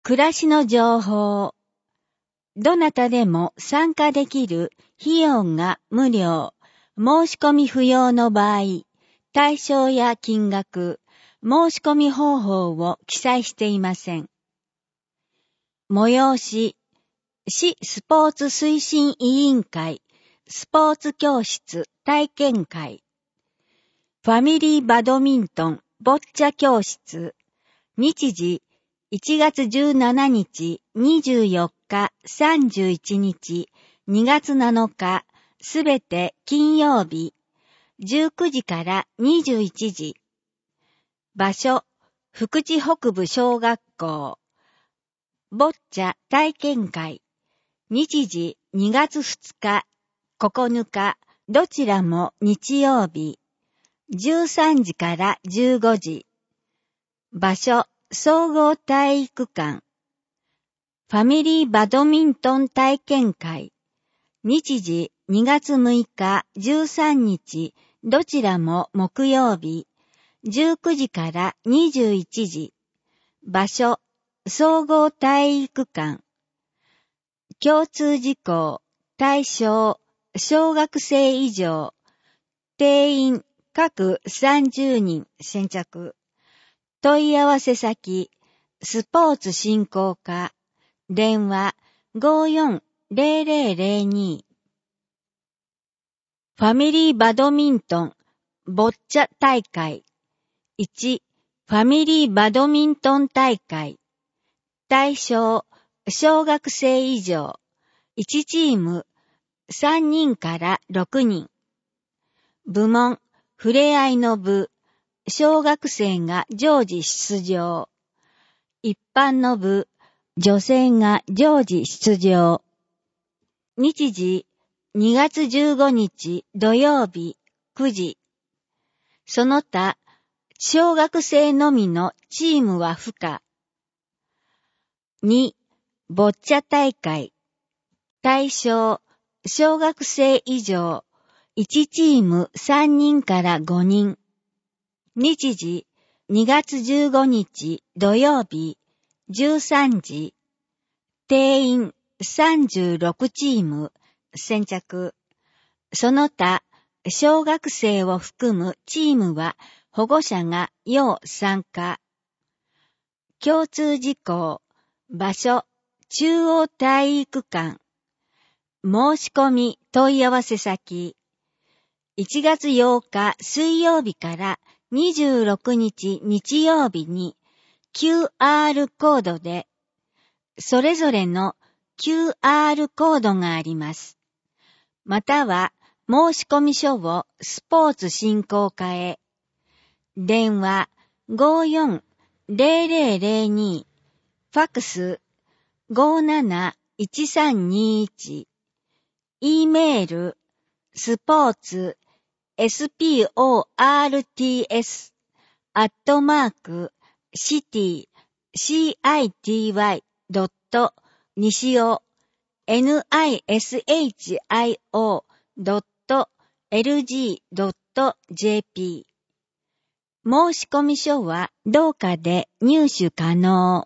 暮らしの情報。どなたでも参加できる費用が無料、申し込み不要の場合、対象や金額、申し込み方法を記載していません。催し、市スポーツ推進委員会、スポーツ教室体験会、ファミリーバドミントンボッチャ教室、日時1月17日、24日、31日、2月7日、すべて金曜日、19時から21時。場所、福知北部小学校。ボッチャ体験会。日時2月2日、9日、どちらも日曜日。13時から15時。場所、総合体育館。ファミリーバドミントン体験会。日時2月6日、13日、どちらも木曜日。19時から21時。場所、総合体育館。共通事項、対象、小学生以上。定員、各30人先着。問い合わせ先、スポーツ振興課、電話 540002。ファミリーバドミントン、ボッチャ大会。1、ファミリーバドミントン大会。対象、小学生以上。1チーム、3人から6人。部門、ふれあいの部。小学生が常時出場。一般の部、女性が常時出場。日時、2月15日土曜日9時。その他、小学生のみのチームは不可。2、ボッチャ大会。対象、小学生以上。1チーム3人から5人。日時、2月15日土曜日、13時。定員36チーム、先着。その他、小学生を含むチームは保護者が要参加。共通事項、場所、中央体育館。申し込み問い合わせ先。1月8日水曜日から26日日曜日に QR コードで、それぞれの QR コードがあります。または申し込み書をスポーツ振興課へ。電話 540002、ファクス 571321、E メールスポーツsports@city.nisio.lg.jp。 申し込み書は同課で入手可能。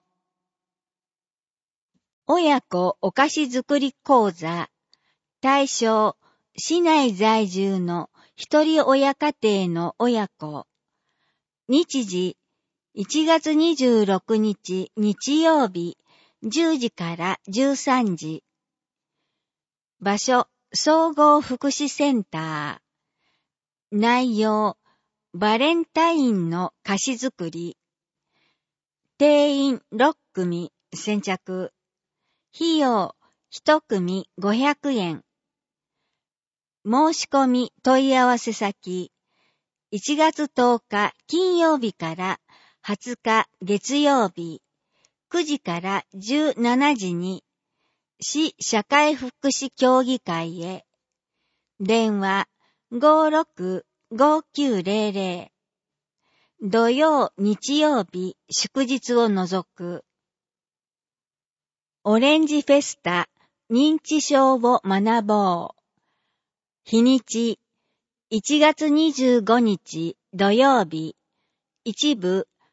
親子お菓子作り講座。対象、市内在住の一人親家庭の親子。日時、1月26日日曜日、10時から13時。場所、総合福祉センター。内容、バレンタインの菓子作り。定員6組、先着。費用、1組500円。申し込み問い合わせ先。1月10日金曜日から20日月曜日、9時から17時に、市社会福祉協議会へ。電話 565900。土曜、日曜日、祝日を除く。オレンジフェスタ、認知症を学ぼう。日にち、1月25日土曜日、一部、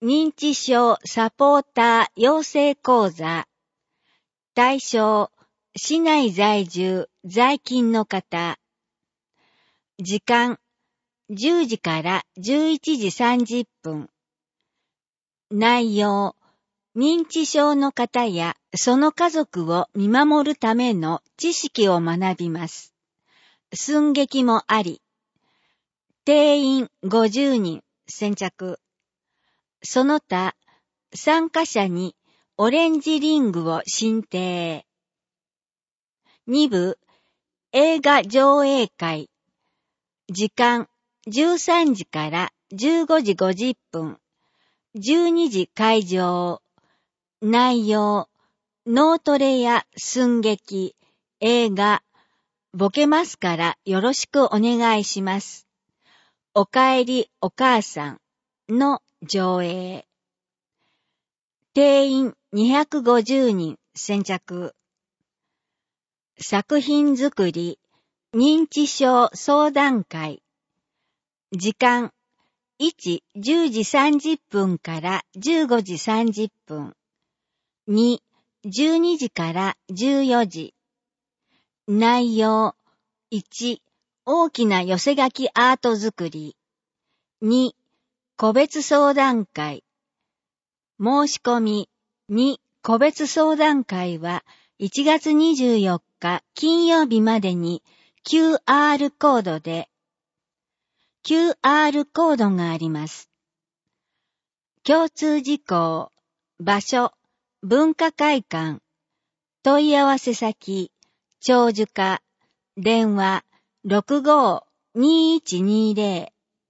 認知症サポーター養成講座。対象、市内在住、在勤の方。時間、10時から11時30分。内容、認知症の方やその家族を見守るための知識を学びます。寸劇もあり。定員50人先着。その他、参加者にオレンジリングを進呈。2部、映画上映会。時間、13時から15時50分。12時会場。内容、脳トレや寸劇、映画、ボケますからよろしくお願いします。おかえりお母さんの上映。定員250人先着。作品作り、認知症相談会。時間、1、10時30分から15時30分。2、12時から14時。内容、1、大きな寄せ書きアート作り。2、個別相談会。申し込み、2、個別相談会は1月24日金曜日までに QR コードで、QR コードがあります。共通事項、場所、文化会館、問い合わせ先、長寿課、電話、65-2120。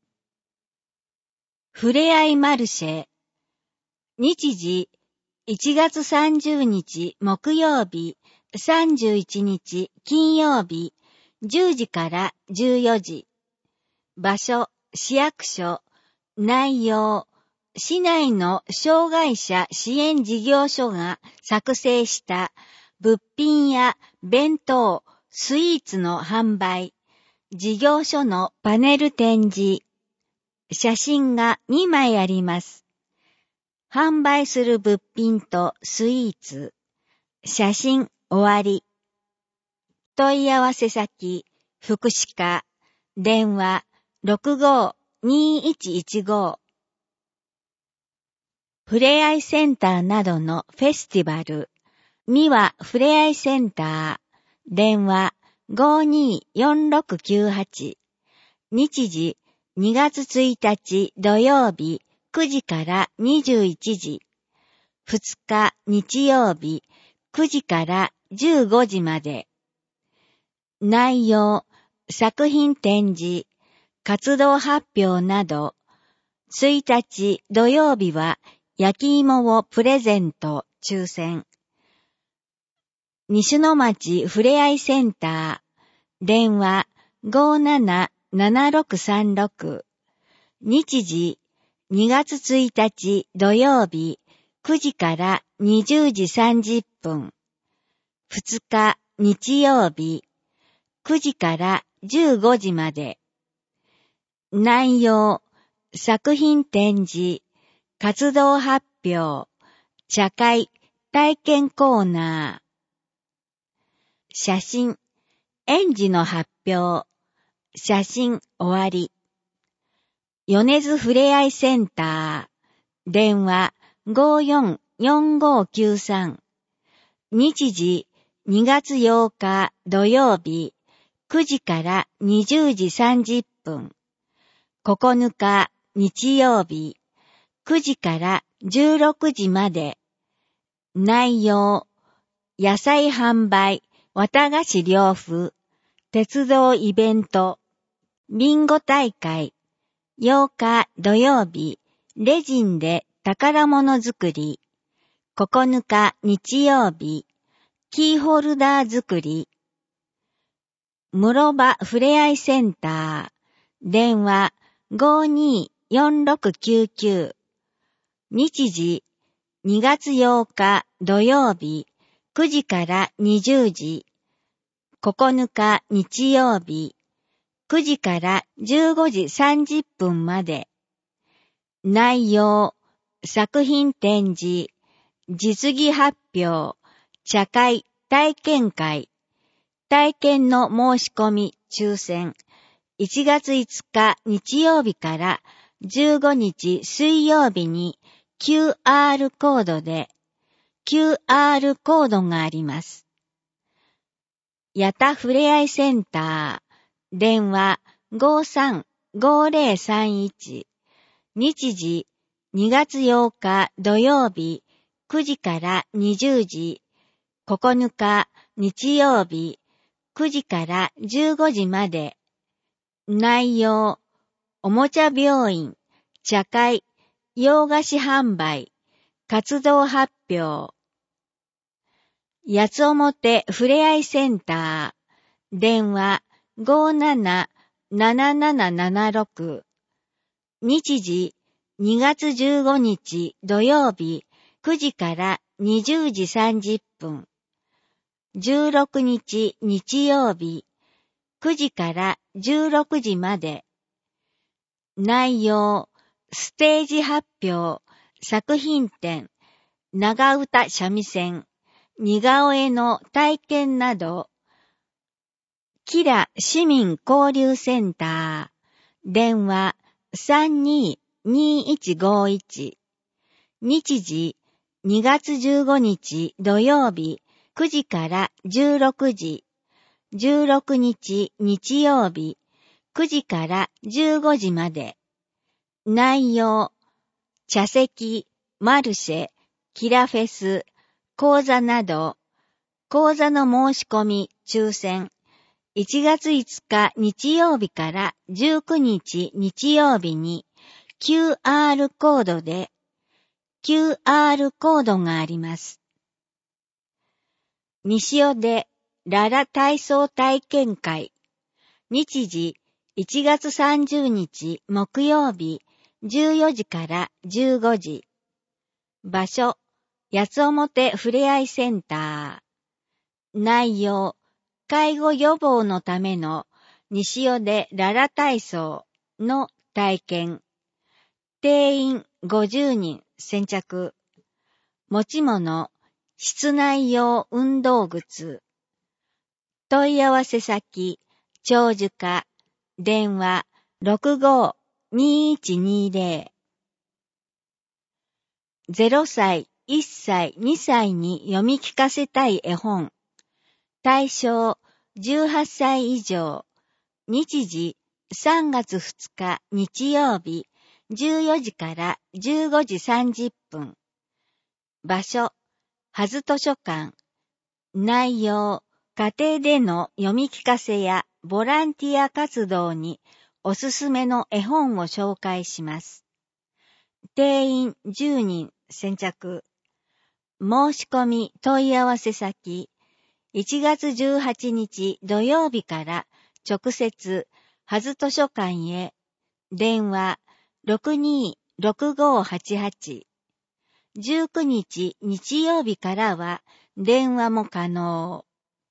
ふれあいマルシェ。日時、1月30日木曜日、31日金曜日、10時から14時。場所、市役所。内容、市内の障害者支援事業所が作成した物品や弁当、スイーツの販売、事業所のパネル展示。写真が2枚あります。販売する物品とスイーツ。写真終わり。問い合わせ先、福祉課。電話、65-2115。ふれあいセンターなどのフェスティバル。三輪ふれあいセンター。電話、524698。日時、2月1日土曜日9時から21時。2日日曜日9時から15時まで。内容、作品展示、活動発表など。1日土曜日は焼き芋をプレゼント抽選。西野町ふれあいセンター。電話577636。日時、2月1日土曜日9時から20時30分。2日日曜日9時から15時まで。内容、作品展示、活動発表、茶会、体験コーナー。写真、園児の発表、写真終わり。米津ふれあいセンター。電話544593。日時2月8日土曜日9時から20時30分。9日日曜日9時から16時まで。内容、野菜販売、綿菓子両付、鉄道イベント、ビンゴ大会。8日土曜日、レジンで宝物作り。9日日曜日、キーホルダー作り。室場ふれあいセンター。電話524699。日時、2月8日土曜日、9時から20時。9日日曜日、9時から15時30分まで。内容、 作品展示、実技発表、茶会、体験会、体験の申し込み、抽選、1月5日日曜日から15日水曜日に QR コードで QR コードがあります。やたふれあいセンター、電話 53-5031、日時2月8日土曜日9時から20時、9日日曜日9時から15時まで。内容、おもちゃ病院、茶会、洋菓子販売、活動発表。八つ表ふれあいセンター、電話 57-7776、日時2月15日土曜日9時から20時30分、16日日曜日9時から16時まで。内容、ステージ発表、作品展、長唄三味線、似顔絵の体験など。キラ市民交流センター、電話 32-2151、日時2月15日土曜日9時から16時、16日日曜日9時から15時まで。内容、茶席、マルシェ、キラフェス、講座など。講座の申し込み、抽選。1月5日日曜日から19日日曜日に QR コードで QR コードがあります。西尾でララ体操体験会。日時1月30日木曜日14時から15時。場所、八つ表ふれあいセンター。内容、介護予防のための西尾でララ体操の体験。定員50人先着。持ち物、室内用運動靴。問い合わせ先、長寿課、電話65-2120。0歳、1歳、2歳に読み聞かせたい絵本。対象18歳以上。日時3月2日日曜日14時から15時30分。場所、はず図書館。内容、家庭での読み聞かせやボランティア活動におすすめの絵本を紹介します。定員10人先着。申し込み問い合わせ先、1月18日土曜日から直接はず図書館へ。電話62-6588。19日日曜日からは電話も可能。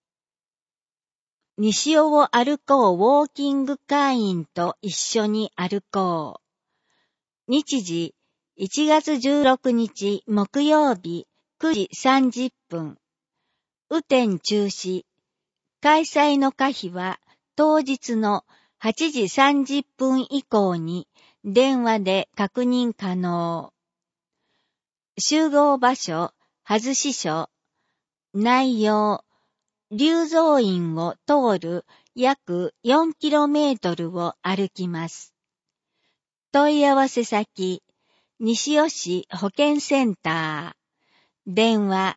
西尾を歩こうウォーキング会員と一緒に歩こう。日時1月16日木曜日9時30分。雨天中止。開催の可否は当日の8時30分以降に電話で確認可能。集合場所、はずし所。内容、龍蔵院を通る約 4km を歩きます。問い合わせ先、西尾市保健センター。電話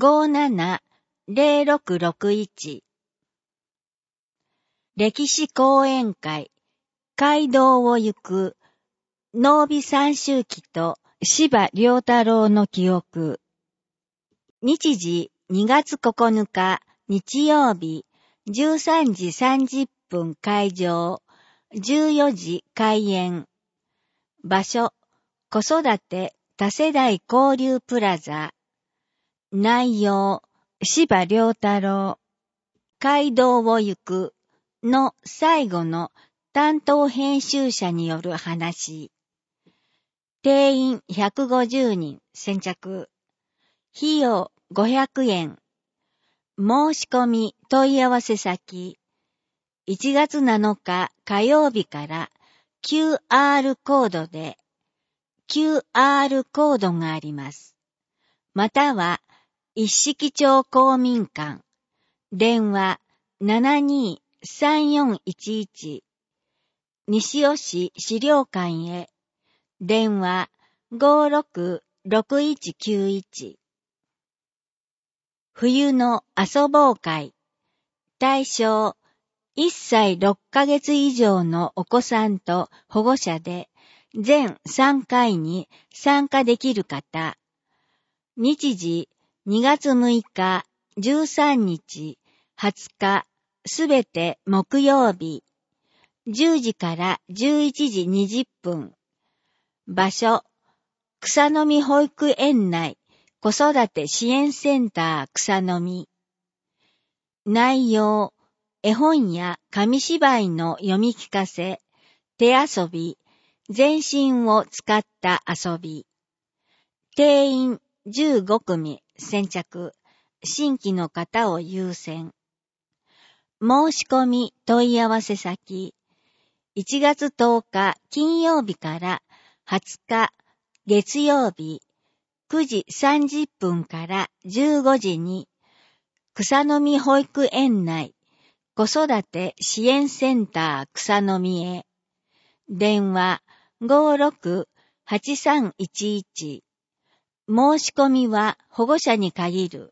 57-0661。歴史講演会、街道を行く、濃尾三周忌と柴良太郎の記憶。日時2月9日日曜日13時30分開場、14時開演。場所、子育て多世代交流プラザ。内容、柴良太郎。街道を行くの最後の担当編集者による話。 定員150人先着。費用500円。申し込み問い合わせ先。1月7日火曜日から QR コードで QR コードがあります。または一色町公民館。電話723411。西尾市資料館へ。電話566191。冬の遊ぼう会。対象1歳6ヶ月以上のお子さんと保護者で全3回に参加できる方。日時2月6日、13日、20日、すべて木曜日。10時から11時20分。場所、草の実保育園内子育て支援センター草の実。内容、絵本や紙芝居の読み聞かせ、手遊び、全身を使った遊び。定員15組先着、新規の方を優先。申し込み問い合わせ先。1月10日金曜日から20日月曜日9時30分から15時に草の実保育園内子育て支援センター草の実へ。電話568311。申し込みは保護者に限る。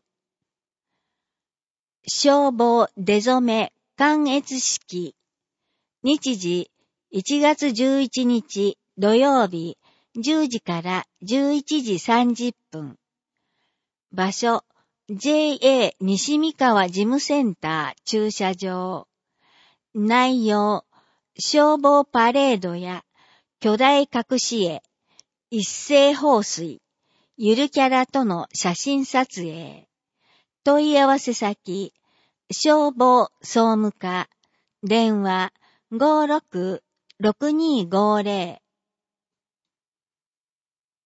消防出初め観閲式。日時1月11日土曜日10時から11時30分。場所 JA 西三河事務センター駐車場。内容、消防パレードや巨大隠し絵、一斉放水、ゆるキャラとの写真撮影。問い合わせ先、消防総務課、電話566250